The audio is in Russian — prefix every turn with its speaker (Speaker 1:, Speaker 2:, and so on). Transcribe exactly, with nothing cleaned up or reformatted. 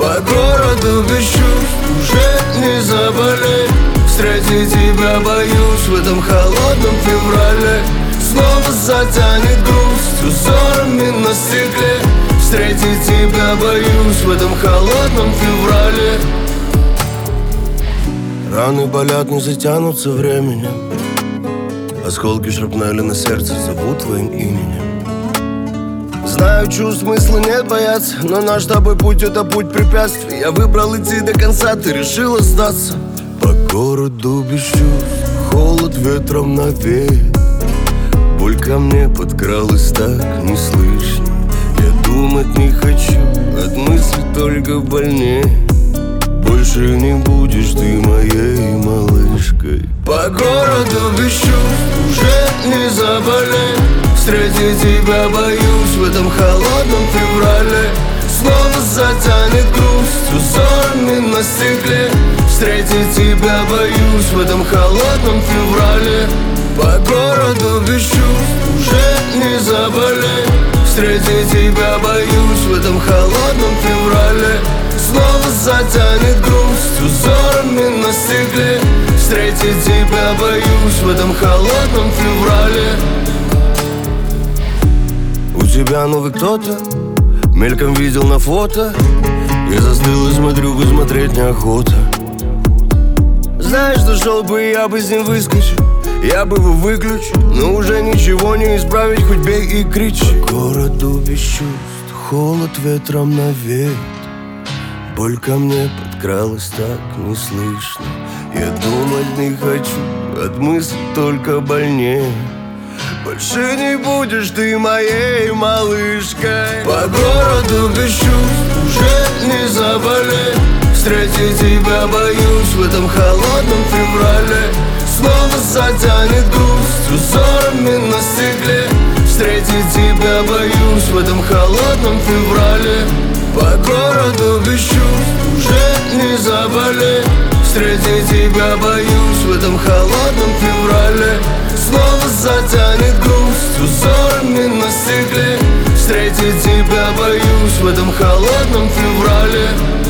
Speaker 1: По городу без чувств уже не заболеть. Встретить тебя боюсь в этом холодном феврале. Снова затянет грусть узорами на стекле. Встретить тебя боюсь в этом холодном феврале. Раны болят, не затянутся временем. Осколки шрапнели на сердце зовут твоим именем. Знаю, чувств смысла нет бояться, но наш с тобой путь — это путь препятствий. Я выбрал идти до конца, ты решила сдаться. По городу без чувств, холод ветром навеет. Боль ко мне подкралась так неслышно. Я думать не хочу, от мысли только больнее. Больше не будешь ты моей малышкой. По городу без чувств уже не заболеть. Встретить тебя боюсь в этом холодном феврале. Снова затянет грусть узорами на стекле. Встретить тебя боюсь в этом холодном феврале. По городу без чувств уже не заболеть. Встретить тебя боюсь в этом холодном феврале. Снова затянет грусть узорами на стекле. Встретить тебя боюсь в этом холодном феврале. У тебя новый кто-то, мельком видел на фото. Я застыл и смотрю, посмотреть неохота. Знаешь, что шел бы, я бы с ним выскочил. Я бы его выключил, но уже ничего не исправить, хоть бей и кричи. По городу без чувств, холод ветром навеет. Боль ко мне подкралась так неслышно. Я думать не хочу, от мысли только больнее. Больше не будешь ты моей малышкой. По городу без чувств уже не заболеть. Встретить тебя боюсь в этом холодном феврале. Снова затянет грусть узорами на стекле. Встретить тебя боюсь в этом холодном феврале. По городу без чувств уже не заболеть. Встретить тебя боюсь в этом холодном феврале. Снова затянет грусть узорами на стекле. Встретить тебя боюсь в этом холодном феврале.